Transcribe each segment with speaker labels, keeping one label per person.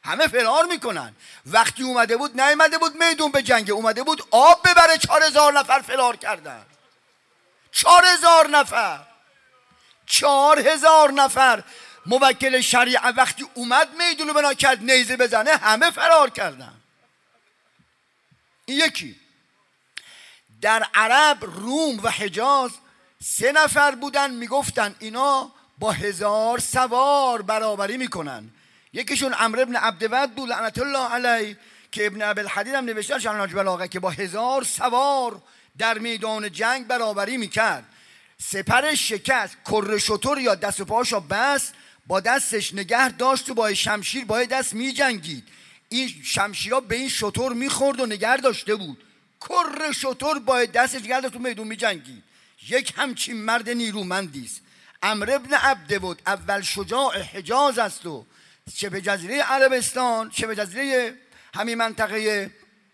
Speaker 1: همه فرار میکنن. وقتی اومده بود نیومده بود میدون به جنگ، اومده بود آب ببره. 4000 نفر فرار کردن. 4000 نفر. 4000 نفر. موکل شریعه وقتی اومد میدونو بنا کرد نیزه بزنه، همه فرار کردن. این یکی. در عرب، روم و حجاز 3 نفر بودن میگفتن اینا با 1000 سوار برابری میکنن. یکیشون عمرو بن عبدود بود لعنت الله علیه که ابن ابی الحدید هم نوشته شرح نهج البلاغه که با 1000 سوار در میدان جنگ برابری میکرد. سپر شکست، کره شتر یا دست و پاشو بس، با دستش نگه داشت و با شمشیر با دست میجنگید. این شمشیرها به این شتر میخورد و نگه داشته بود. کره شتر با دستش نگه داشت و میدون میجنگید. یک همچین مرد نیرومندی است. عمرو بن عبدود اول شجاع حجاز است و شبه جزیره عربستان، شبه جزیره همین منطقه.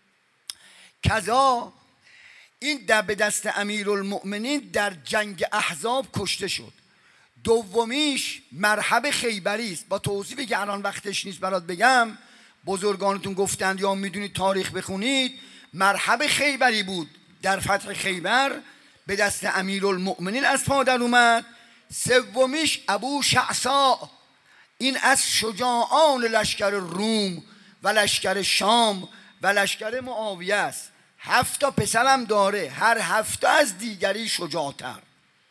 Speaker 1: کذا این به دست امیرالمؤمنین در جنگ احزاب کشته شد. دومیش مرحب خیبری است. با توصیفی که الان وقتش نیست برات بگم، بزرگانتون گفتند یا میدونید تاریخ بخونید، مرحب خیبری بود. در فتح خیبر به دست امیرالمؤمنین از پا در اومد. سومیش ابو شعثا، این از شجاعان لشکر روم و لشکر شام و لشکر معاویه است. 7 پسرم داره، هر 7 از دیگری شجاعتر.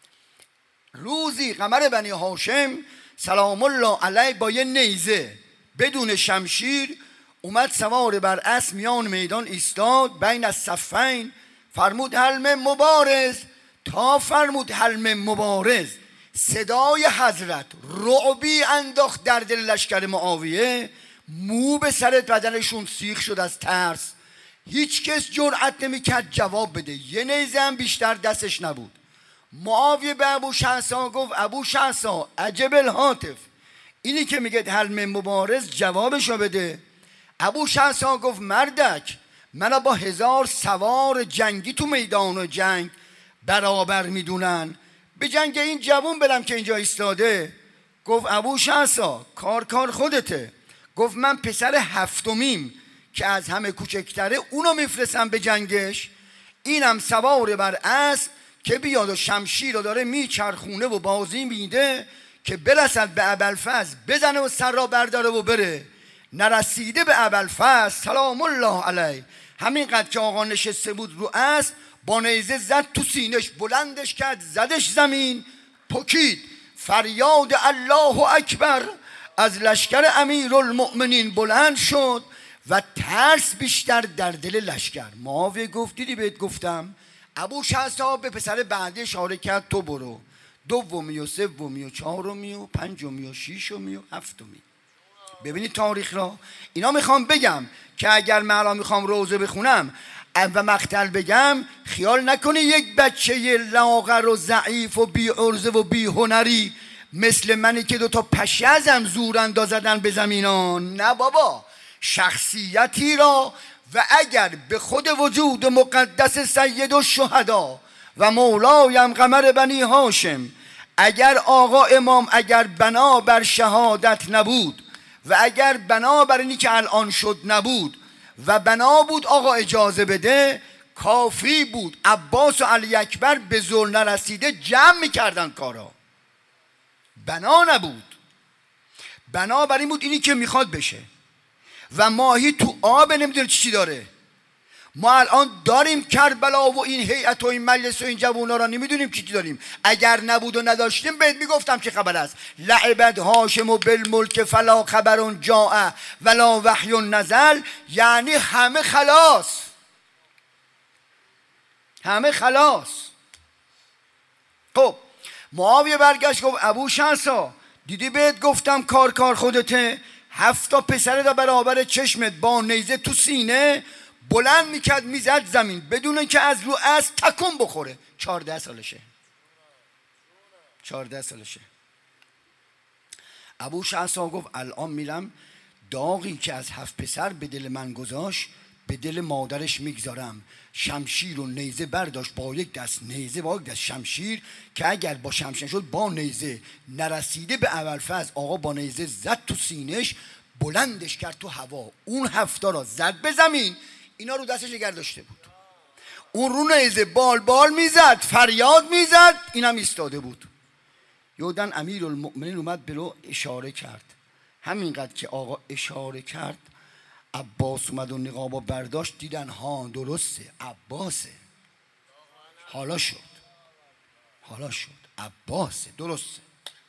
Speaker 1: روزی قمر بنی هاشم سلام الله علیه با یه نیزه بدون شمشیر اومد سوار بر اسب میان میدان ایستاد. بین الصفین فرمود حلم مبارز. تا فرمود حلم مبارز، صدای حضرت رعبی انداخت در دل لشکر معاویه. مو به سر بدنشون سیخ شد از ترس. هیچ کس جرأت نمیکرد جواب بده. یه نیزه هم بیشتر دستش نبود. معاویه به ابو شعثا گفت ابو شعثا عجب الهاتف، اینی که میگه حلم مبارز جوابشو بده. ابو شعثا گفت مردک، منو با 1000 سوار جنگی تو میدان جنگ برابر میدونن، به جنگ این جوون برم که اینجا ایستاده. گفت ابو شعثا کار خودته. گفت من پسر 7میم که از همه کوچکتره، اونو میفرستم به جنگش. اینم سوار بر اسب که بیاد و شمشیر رو داره میچرخونه و بازی میده که برسد به ابوالفضل بزنه و سر را برداره و بره. نرسیده به ابوالفضل سلام الله علیه، همینقدر که آقا نشسته بود رو اسب، با نیزه زد تو سینش، بلندش کرد، زدش زمین، پکید. فریاد الله اکبر از لشکر امیرالمؤمنین بلند شد و ترس بیشتر در دل لشکر. معاویه گفت دیدی بهت گفتم. ابو شعثا به پسر بعدی اشاره کرد تو برو. دومی و سومی و چهارمی و پنجمی و شیشمی و هفتمی. ببینید تاریخ را. اینا میخوام بگم که اگر من الان میخوام روزه بخونم و مقتل بگم، خیال نکنی یک بچه لاغر و ضعیف و بی عرضه و بی هنری مثل منی که 2 پشیزم زور اندازدن به زمینان. نه بابا، شخصیتی را و اگر به خود وجود مقدس سید الشهدا و مولایم قمر بنی هاشم، اگر آقا امام اگر بنا بر شهادت نبود و اگر بنا بر اینی که الان شد نبود و بنا بود آقا اجازه بده، کافی بود عباس و علی اکبر به زل نرسیده جمع میکردن کارا. بنا نبود. بنا بر این بود اینی که میخواد بشه. و ماهی تو آب نمیدونه چی داره. ما الان داریم کربلا و این هیئت و این مجلس و این جوونا را نمیدونیم چی داریم. اگر نبود و نداشتیم بهت میگفتم چه خبر است. لعبد هاشم و بالملک فلا خبر جاء ولا وحی نزل، یعنی همه خلاص، همه خلاص. خب معاویه برگشت گفت ابو شعثا دیدی بهت گفتم کار خودته. 7 پسر را برابر چشمت با نیزه تو سینه بلند میکرد میزد زمین بدون که از رو اسب تکون بخوره. 14 سالشه. 14 سالشه. ابو شعثا گفت الان میرم داغی که از 7 پسر به دل من گذاشت به دل مادرش میگذارم. شمشیر و نیزه برداشت، با یک دست نیزه با یک دست شمشیر، که اگر با شمشیر شد با نیزه نرسیده به ابوالفضل، آقا با نیزه زد تو سینش، بلندش کرد تو هوا، اون 7 را زد به زمین، اینا رو دستش نگه داشته بود. اون رو نیزه بال میزد، فریاد میزد، اینم ایستاده بود. یودن امیرالمؤمنین اومد به رو اشاره کرد. همینقدر که آقا اشاره کرد، عباس اومد و نقابو برداشت، دیدن ها درسته عباسه. حالا شد عباسه. درسته.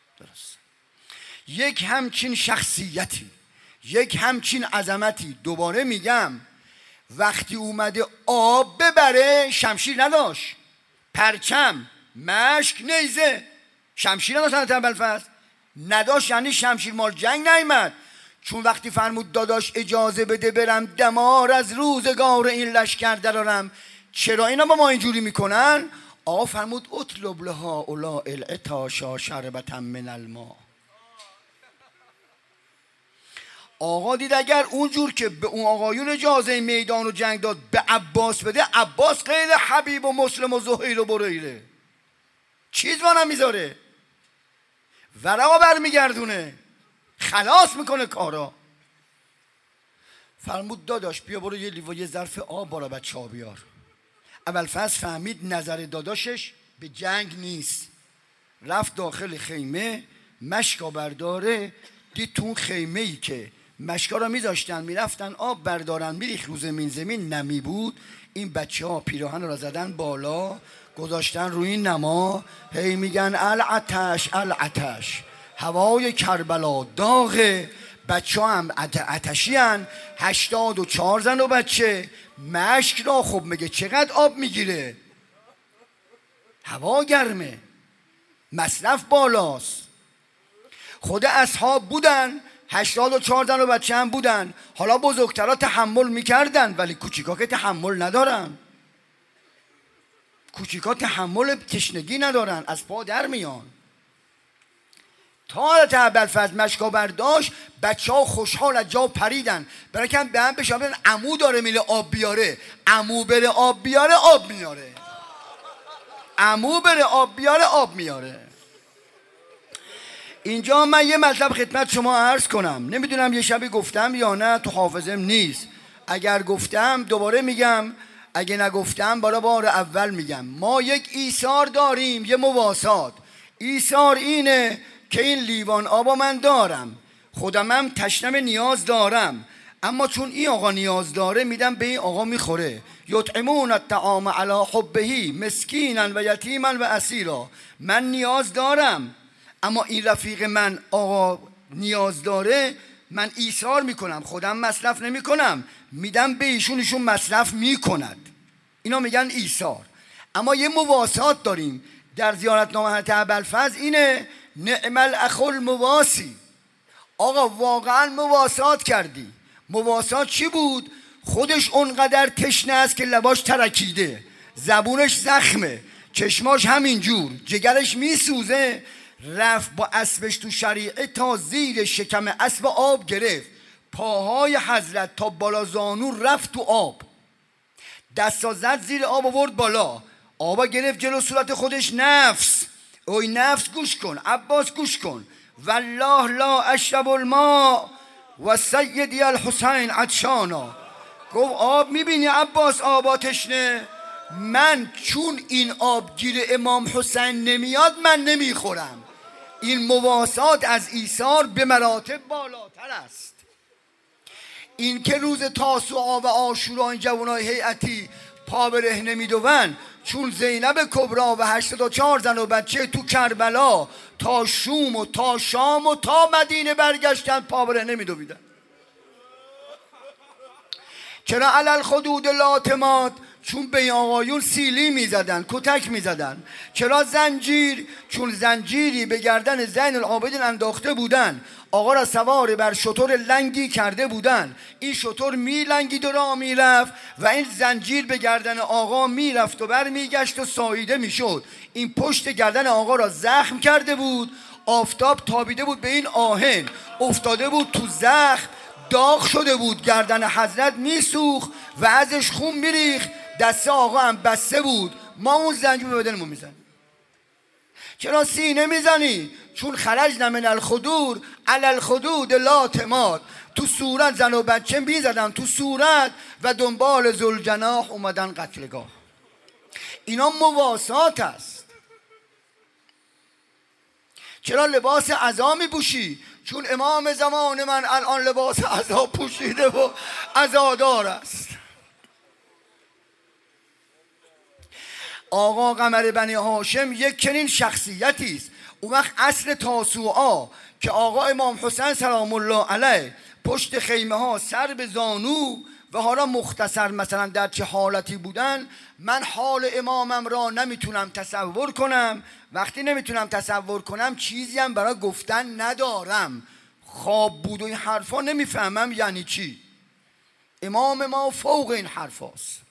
Speaker 1: یک همچین شخصیتی، یک همچین عظمتی. دوباره میگم وقتی اومده آب ببره، شمشیر نداشت، پرچم، مشک، نیزه، شمشیر نداشت. حضرت ابوالفضل نداشت، یعنی شمشیر مال جنگ نیامد. چون وقتی فرمود داداش اجازه بده برم دمار از روزگار این لشکر درارم، چرا اینا با ما اینجوری میکنن؟ آقا فرمود اطلب لها اولا العطاشا شربتا من الماء. آقا دید اگر اونجور که به اون آقایون اجازه میدان و جنگ داد به عباس بده، عباس غیر حبیب و مسلم و زهیر و بریره چیز وانم میذاره، ورقا برمیگردونه، خلاص میکنه کارا. فرمود داداش بیا برو یه ظرف آب برا بچه ها بیار. ابوالفضل فهمید نظر داداشش به جنگ نیست، رفت داخل خیمه، مشکا برداره، دید تو اون خیمه ای که مشکا را میذاشتن میرفتن آب بردارن میریخ رو زمین نمی بود، این بچه ها پیراهن را زدن بالا گذاشتن روی نما، هی میگن العتش، هوای کربلا داغه، بچه ها هم عتشی هن، 84 زن و بچه، مشک را خب میگه چقدر آب میگیره، هوا گرمه، مصرف بالاست. خود اصحاب بودن 84 زن و بچه هم بودن، حالا بزرگترها تحمل میکردن ولی کوچیکا که تحمل ندارن، کوچیکا تحمل تشنگی ندارن، از پا در میان. تا حضرت ابوالفضل مشکا برداشت، بچه ها خوشحال از جا پریدن، برای که به هم بشن عمو داره میره آب بیاره، عمو بره آب بیاره آب میاره، عمو بره آب بیاره آب میاره. اینجا من یه مطلب خدمت شما عرض کنم، نمیدونم یه شبی گفتم یا نه، تو حافظم نیست، اگر گفتم دوباره میگم، اگه نگفتم برای بار اول میگم. ما یک ایثار داریم، یه مواسات. ایثار اینه که این لیوان آبا من دارم، خودمم تشنم نیاز دارم، اما چون این آقا نیاز داره میدم به این آقا میخوره. یطعمون الطعام علی حبه مسکینا و یتیما و اسیرا. من نیاز دارم اما این رفیق من آقا نیاز داره، من ایثار میکنم، خودم مصرف نمیکنم، میدم به ایشون مصرف میکند. اینا میگن ایثار. اما یه مواسات داریم در زیارتنامه حضرت ابوالفضل، اینه نعم الاخ المواسی. آقا واقعا مواسات کردی. مواسات چی بود؟ خودش اونقدر تشنه است که لباش ترکیده، زبونش زخمه، چشماش همینجور، جگرش میسوزه، رفت با اسبش تو شریعه تا زیر شکم اسب آب گرفت، پاهای حضرت تا بالا زانو رفت تو آب، دستا زد زیر آب آورد بالا، آبا گرفت جلو صورت خودش. نفس، اوی نفس گوش کن، عباس گوش کن، والله لا اشرب الماء و سیدی الحسین عطشانا. گفت آب میبینی عباس آبا تشنه، من چون این آب گیر امام حسین نمیاد من نمیخورم. این مواسات از ایثار به مراتب بالاتر است. این که روز تاسوعا و عاشورا این جوانای هیئتی پا به ره نمیدون، چون زینب کبرا و 84 زن و بچه تو کربلا تا شوم و تا شام و تا مدینه برگشتن پا به ره نمیدویدن. چرا علل خدود لاتمات؟ چون به آقایون سیلی میزدن، کتک میزدن. چرا زنجیر؟ چون زنجیری به گردن زین العابدین انداخته بودن، آقا را سوار بر شتر لنگی کرده بودن، این شتر میلنگید و راه میرفت و این زنجیر به گردن آقا میرفت و بر میگشت و ساییده میشد. این پشت گردن آقا را زخم کرده بود، آفتاب تابیده بود به این آهن، افتاده بود تو زخم، داغ شده بود، گردن حضرت میسوخت و ازش خون میریخ، دست آقا هم بسته بود. ما اون زنجیر به بدنمون میزنیم. چرا سینه میزنی؟ چون خرجنا من الخدور علی الخدود لا تمات. تو صورت زن و بچه میزدن تو صورت و دنبال ذوالجناح اومدن قتلگاه. اینا مواسات است. چرا لباس عزا میپوشی؟ چون امام زمان من الان لباس عزا پوشیده و عزادار است. آقا قمر بنی هاشم یک چنین شخصیتی است. اون وقت عصر تاسوعا که آقا امام حسین سلام الله علیه پشت خیمه ها سر به زانو و حالا مختصر مثلا در چه حالتی بودن، من حال امامم را نمیتونم تصور کنم. وقتی نمیتونم تصور کنم چیزی هم برای گفتن ندارم. خواب بود و این حرفا نمیفهمم یعنی چی. امام ما فوق این حرفاست.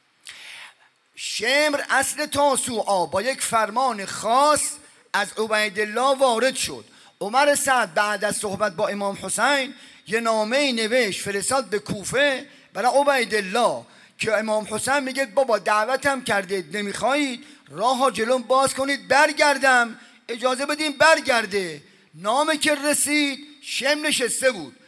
Speaker 1: شمر اصل تاسوعا با یک فرمان خاص از عبیدالله وارد شد. عمر سعد بعد از صحبت با امام حسین یه نامه نوشت فرستاد به کوفه برای عبیدالله که امام حسین میگه بابا دعوتم کردید نمیخواهید، راه جلوم باز کنید برگردم، اجازه بدین برگرده. نامه که رسید شمر نشسته بود.